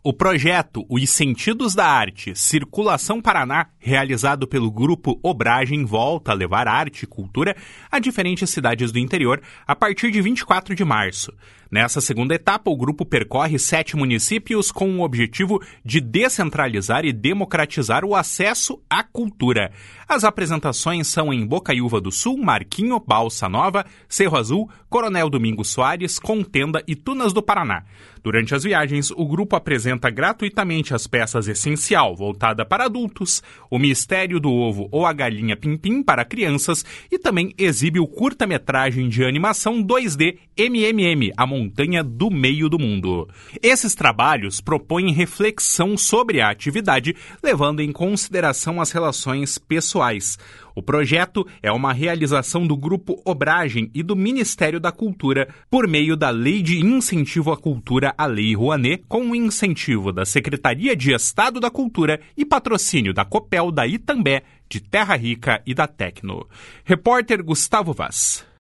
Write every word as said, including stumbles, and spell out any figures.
O projeto Os Sentidos da Arte, Circulação Paraná, realizado pelo Grupo Obragem, volta a levar arte e cultura a diferentes cidades do interior a partir de vinte e quatro de março. Nessa segunda etapa, o grupo percorre sete municípios com o objetivo de descentralizar e democratizar o acesso à cultura. As apresentações são em Bocaiúva do Sul, Marquinho, Balsa Nova, Cerro Azul, Coronel Domingos Soares, Contenda e Tunas do Paraná. Durante as viagens, o grupo apresenta gratuitamente as peças Essencial, voltada para adultos, O Mistério do Ovo ou A Galinha Pim-Pim para crianças e também exibe o curta-metragem de animação dois D M M M, A Montanha do Meio do Mundo. Esses trabalhos propõem reflexão sobre a atividade, levando em consideração as relações pessoais. O projeto é uma realização do Grupo Obragem e do Ministério da Cultura por meio da Lei de Incentivo à Cultura, a Lei Rouanet, com o incentivo da Secretaria de Estado da Cultura e patrocínio da Copel, da Itambé, de Terra Rica e da Tecno. Repórter Gustavo Vaz.